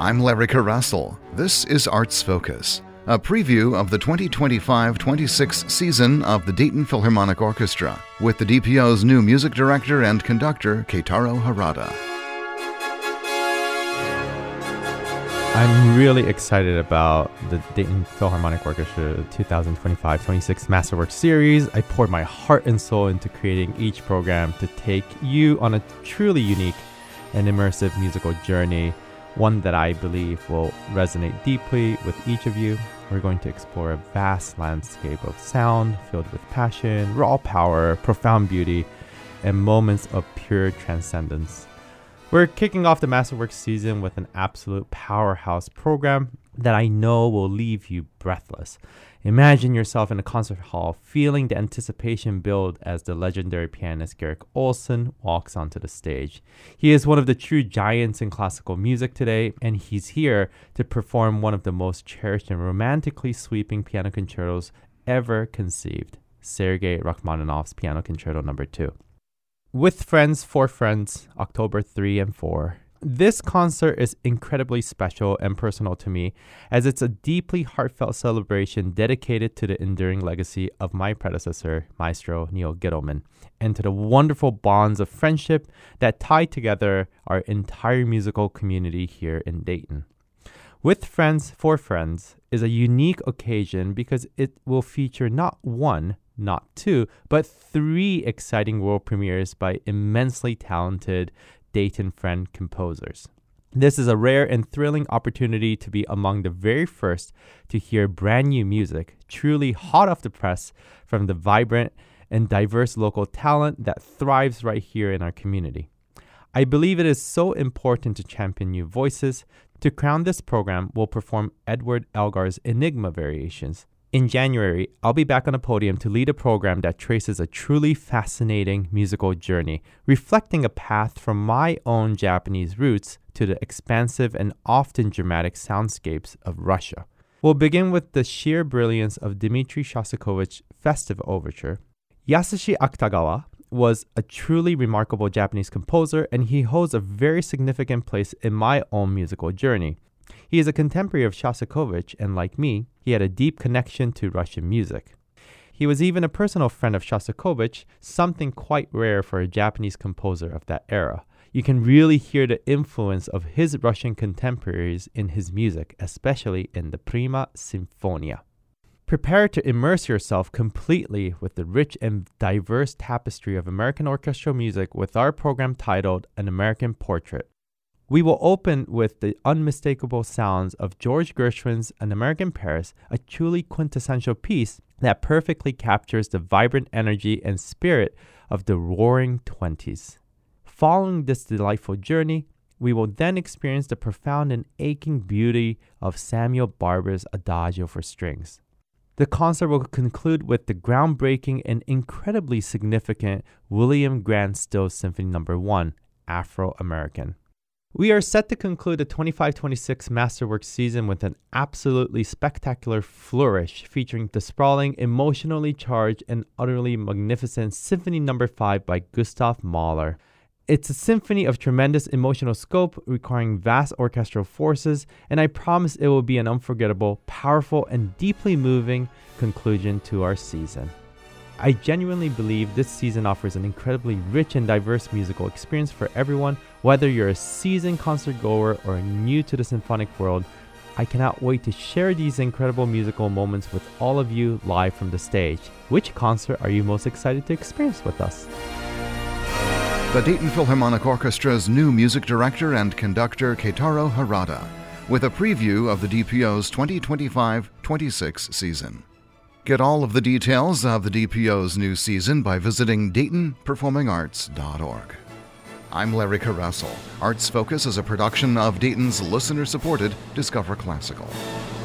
I'm Larry Russell. This is Arts Focus, a preview of the 2025-26 season of the Dayton Philharmonic Orchestra with the DPO's new music director and conductor, Keitaro Harada. I'm really excited about the Dayton Philharmonic Orchestra 2025-26 Masterworks series. I poured my heart and soul into creating each program to take you on a truly unique and immersive musical journey, one that I believe will resonate deeply with each of you. We're going to explore a vast landscape of sound filled with passion, raw power, profound beauty, and moments of pure transcendence. We're kicking off the Masterworks season with an absolute powerhouse program that I know will leave you breathless. Imagine yourself in a concert hall, feeling the anticipation build as the legendary pianist Garrick Ohlsson walks onto the stage. He is one of the true giants in classical music today, and he's here to perform one of the most cherished and romantically sweeping piano concertos ever conceived, Sergei Rachmaninoff's Piano Concerto No. 2. With Friends, for Friends, October 3 and 4. This concert is incredibly special and personal to me, as it's a deeply heartfelt celebration dedicated to the enduring legacy of my predecessor, Maestro Neil Gittleman, and to the wonderful bonds of friendship that tie together our entire musical community here in Dayton. With Friends, for Friends is a unique occasion because it will feature not one, not two, but 3 exciting world premieres by immensely talented Dayton friend composers. This is a rare and thrilling opportunity to be among the very first to hear brand new music, truly hot off the press from the vibrant and diverse local talent that thrives right here in our community. I believe it is so important to champion new voices. To crown this program, we'll perform Edward Elgar's Enigma Variations. In January, I'll be back on a podium to lead a program that traces a truly fascinating musical journey, reflecting a path from my own Japanese roots to the expansive and often dramatic soundscapes of Russia. We'll begin with the sheer brilliance of Dmitri Shostakovich's Festive Overture. Yasushi Akutagawa was a truly remarkable Japanese composer, and he holds a very significant place in my own musical journey. He is a contemporary of Shostakovich, and like me, he had a deep connection to Russian music. He was even a personal friend of Shostakovich, something quite rare for a Japanese composer of that era. You can really hear the influence of his Russian contemporaries in his music, especially in the Prima Sinfonia. Prepare to immerse yourself completely with the rich and diverse tapestry of American orchestral music with our program titled An American Portrait. We will open with the unmistakable sounds of George Gershwin's An American Paris, a truly quintessential piece that perfectly captures the vibrant energy and spirit of the roaring 20s. Following this delightful journey, we will then experience the profound and aching beauty of Samuel Barber's Adagio for strings. The concert will conclude with the groundbreaking and incredibly significant William Grant Stills Symphony No. 1, Afro-American. We are set to conclude the 25-26 Masterworks season with an absolutely spectacular flourish featuring the sprawling, emotionally charged, and utterly magnificent Symphony No. 5 by Gustav Mahler. It's a symphony of tremendous emotional scope requiring vast orchestral forces, and I promise it will be an unforgettable, powerful, and deeply moving conclusion to our season. I genuinely believe this season offers an incredibly rich and diverse musical experience for everyone, whether you're a seasoned concert goer or new to the symphonic world. I cannot wait to share these incredible musical moments with all of you live from the stage. Which concert are you most excited to experience with us? The Dayton Philharmonic Orchestra's new music director and conductor, Keitaro Harada, with a preview of the DPO's 2025-26 season. Get all of the details of the DPO's new season by visiting DaytonPerformingArts.org. I'm Larry Russell. Arts Focus is a production of Dayton's listener-supported Discover Classical.